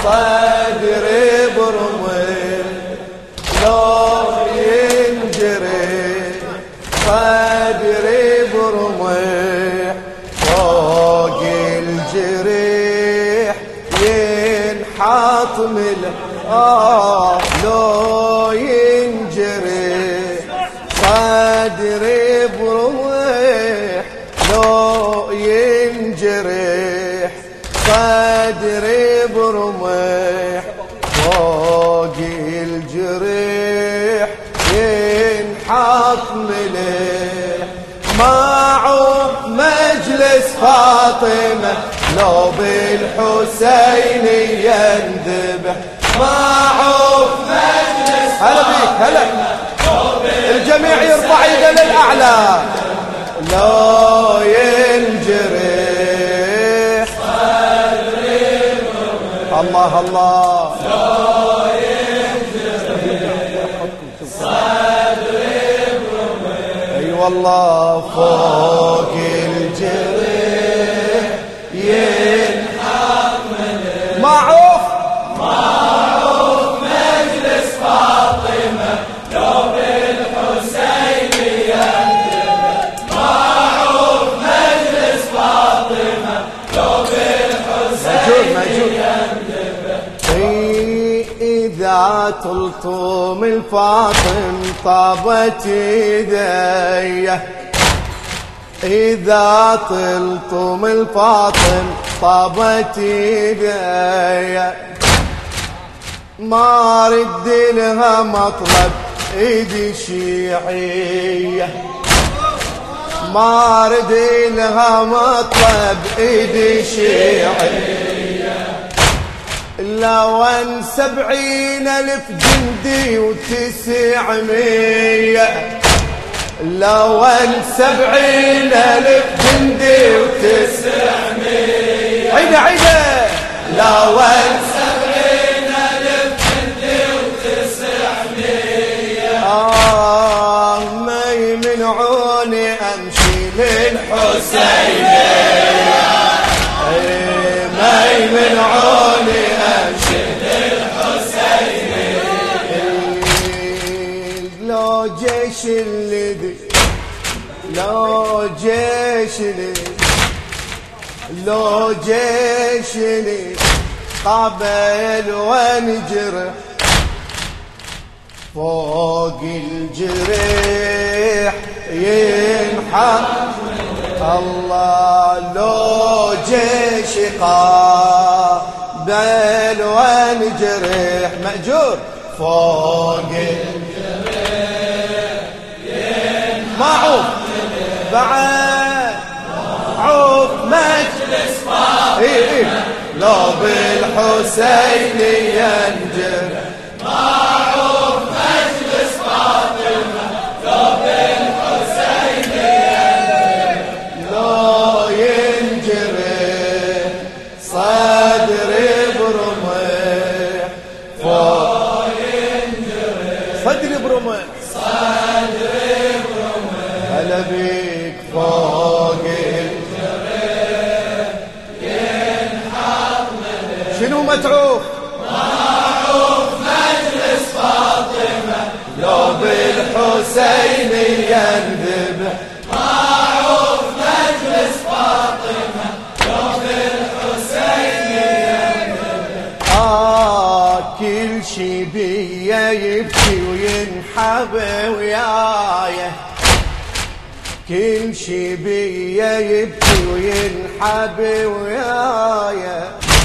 صدري برمح لو ينجرح صدري برمح فوق الجريح ينحط ملح لو ينجرح صدري برمح لو ينجرح صدري برمح فوق الجريح ينحط ملح معه مجلس فاطمة لو بالحسين يندبح معه مجلس هلا بيك هلا الجميع يرفع يده للأعلى لو ينجرح الله الله لو ينجرح صدري برمح اي والله فوق الجريح ينحط ملح معروف مجلس فاطمة لو بالحسين يندبح معروف مجلس فاطمة لو بالحسين يندبح إذا تلطم الفاطم طابت يدي إذا تلطم الفاطم طابت يدي ما رد لها مطلب ايدي شيعية ما رد لها مطلب ايدي شيعية لو 70,000 جندي و900 لو 70,000 جندي و900 عيدة عيدة لو 70,000 جندي و900 ما يمنعوني امشي للحسينية ما يمنعوني امشي للحسينية لو جيش اللي لو جيش لو جيش قابل ونجرح فوق الجريح ينحط الله لو جيش قابل ونجرح مأجور فوق الجريح معه بعد عوف مجلس فاطمة لو بالحسين ينجرح معوف مجلس فاطمة لو بالحسين ينجرح لو ينجرح صدري برمح فوق ينجرح صدري برمح صدري برمح هلا بيك فوق الجريح ينحط ملح شنو متعوف معروف مجلس فاطمة لو بالحسين ينذبح معروف مجلس فاطمة لو بالحسين ينذبح كل شي بيا يبكي وينحب ويايه كل شي بيا يبكي وينحب ويايا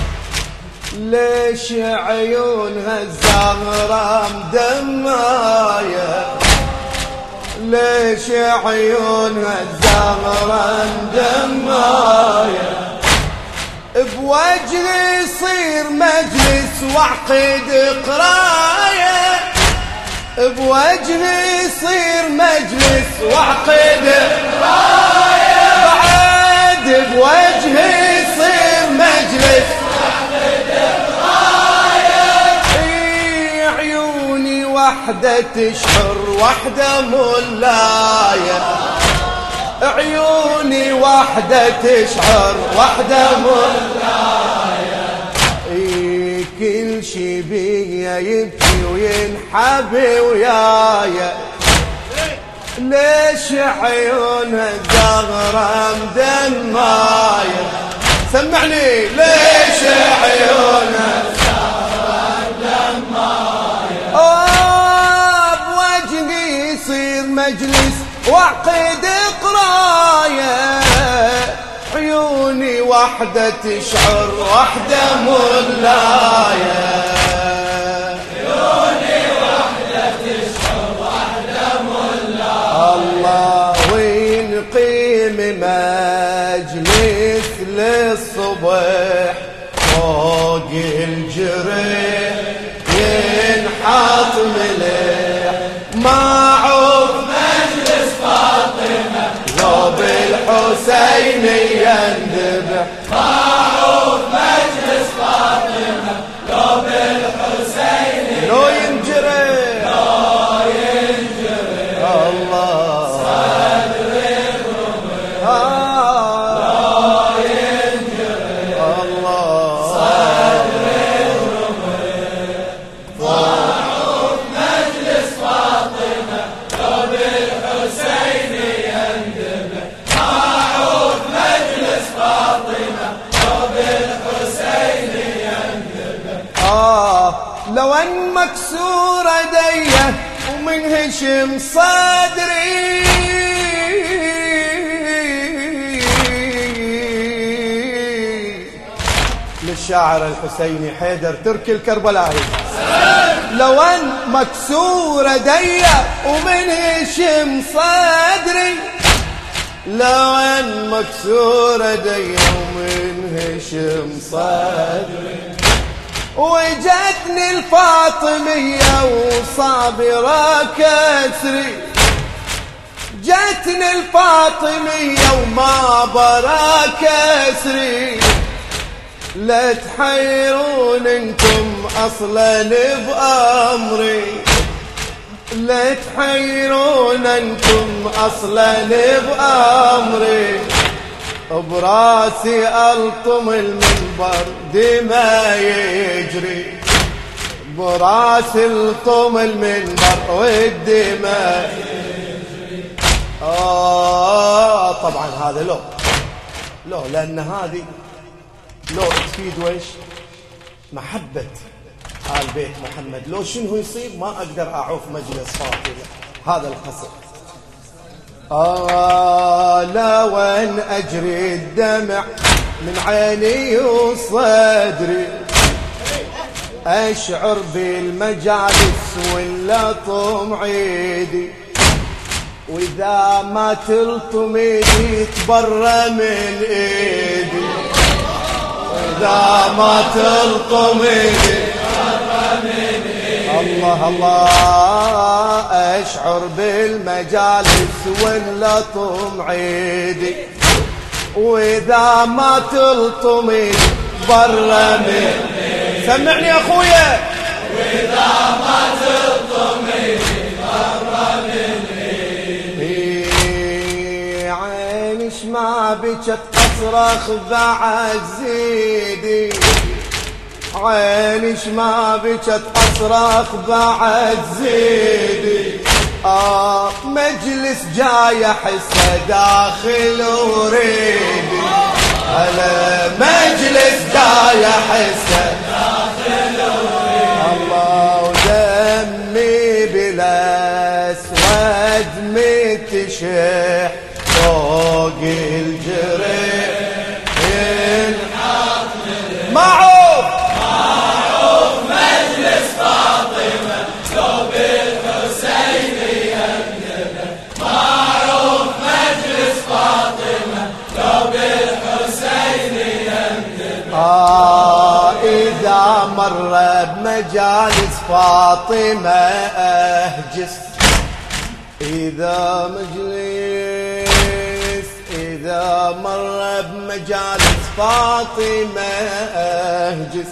ليش عيونها الزهرة مدماية ليش عيونها الزهرة مدماية بوجهي يصير مجلس وعقد قراية بوجهي يصير مجلس وعقد قراية بعد بوجهي يصير مجلس وعقد قراية عيوني وحدة تشعر وحدة مولاية عيوني وحدة تشعر وحدة مولاية الدنيا يبكي وينحبي ويايا، ليش عيونها الدغرة مدماية؟ سمعني. ليش عيونها الدغرة مدماية؟ بوجهي يصير مجلس وعقد قراية، عيوني وحدة تشعر وحدة ملاية، عيوني وحدة تشعر وحدة ملاية. الله وينقيم مجلس للصبح فوق الجريح ينحط ملح، معروف مجلس فاطمة لو بالحسين يندبح، معروف مجلس فاطمة لو بالحسين لو ينجرح، لو ينجرح. الله صدر الرمح لو ينجرح، الله صدر الرمح. معروف مجلس فاطمة لو بالحسين يندبح، معروف مجلس فاطمة لو بالحسين يندبح. لو ان مكسور ايديه ومنهشم صدري، للشاعر الحسيني حيدر تركي الكربلائي. لو ان مكسور ايديه ومنهشم صدري، لو ان مكسور ايديه ومنهشم صدري، وجتني الفاطمية وصابرة كسري، جتني الفاطمية وما برا كسري، لا تحيرون انتم اصلا بأمري، لا تحيرون انتم اصلا بأمري، براسي الطم المنبر دما يجري، براسي الطم المنبر والدماء يجري. طبعا هذا لو لان هذه لو تفيد ويش محبة آل بيت محمد، لو شنو يصير ما اقدر اعوف مجلس فاطمة. هذا القصر. لو ان اجري الدمع من عيني وصدري، اشعر بالمجالس ولا طم عيدي، واذا ما تلطم ايدي تبرى من ايدي، واذا ما تلطم ايدي تبرى من ايدي. الله الله اشعر بالمجالس ولا طم عيدي، واذا ما تلطم ايدي برا من. سمعني يا اخويا. واذا ما تلطم ايدي برا من ايدي، عيني ما بكت اصرخ بعد زيدي، عيني ما بكت اصرخ بعد زيدي. مجلس جاي احسه داخل وريدي، انا مجلس جاي احسه داخل وريدي. الله ودمي بلا اسود متشح فوق الجريح ينحط معروف مجلس فاطمة لو بالحسين يندبح، معروف مجلس فاطمة لو بالحسين يندبح. إذا مر بمجالس فاطمة أهجس، إذا مر بمجالس فاطمة أهجس،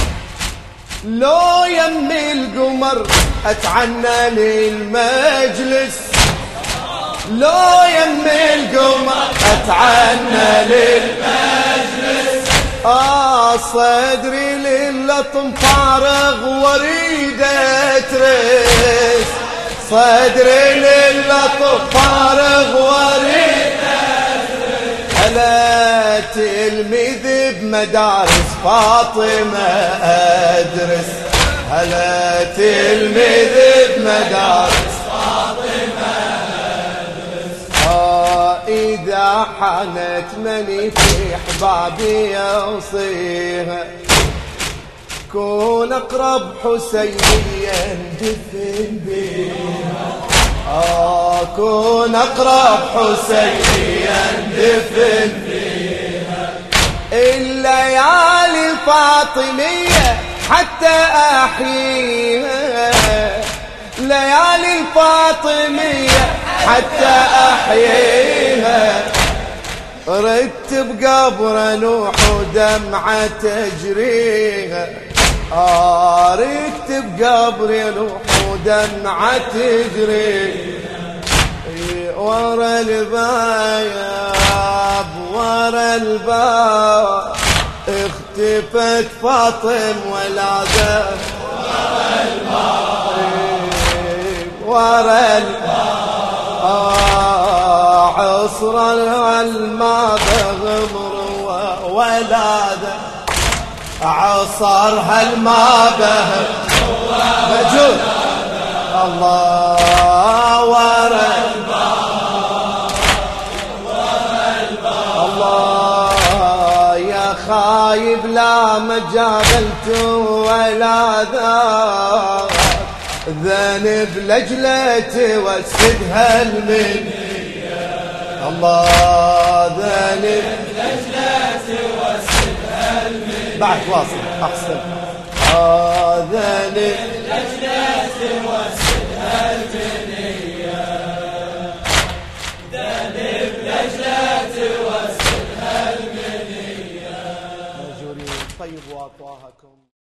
لو يمي القمر أتعنى للمجلس، لو يمي القمر أتعنى للمجلس. صدري للطم فارغ واريد اترس، صدري للطم فارغ واريد اترس، هلا تلميذ بمدارس فاطمة أدرس، هلا تلميذ بمدارس فاطمة أدرس. إذا حانت مني في أحبابي أوصيها، كون أقرب حسينيا دفن بيها، كون أقرب حسينيا دفن بيها، الليالي الفاطمية حتى أحييها، ليالي الفاطمية حتى أحييها، رتب قبر نوح ودمعة تجريها، رتب قبر نوح ودمعة تجريها، ورا الباب ورا الباب اختفت فاطم ولادة، ورا الباب ورا الباب عصر الماء بغمر ولاده، عصرها الماء بغمر مجود الله ورا الباب، الله يا خايب لا ما جابلت ولا ذاك، ذنب لجلتي واسدها المنية، الله ذنب لجلتي واسدها المنية، بعد واصل احسن، ذنب لجلتي واسدها المنية، ذنب لجلتي واسدها المنية. ماجورين طيب واطواهكم.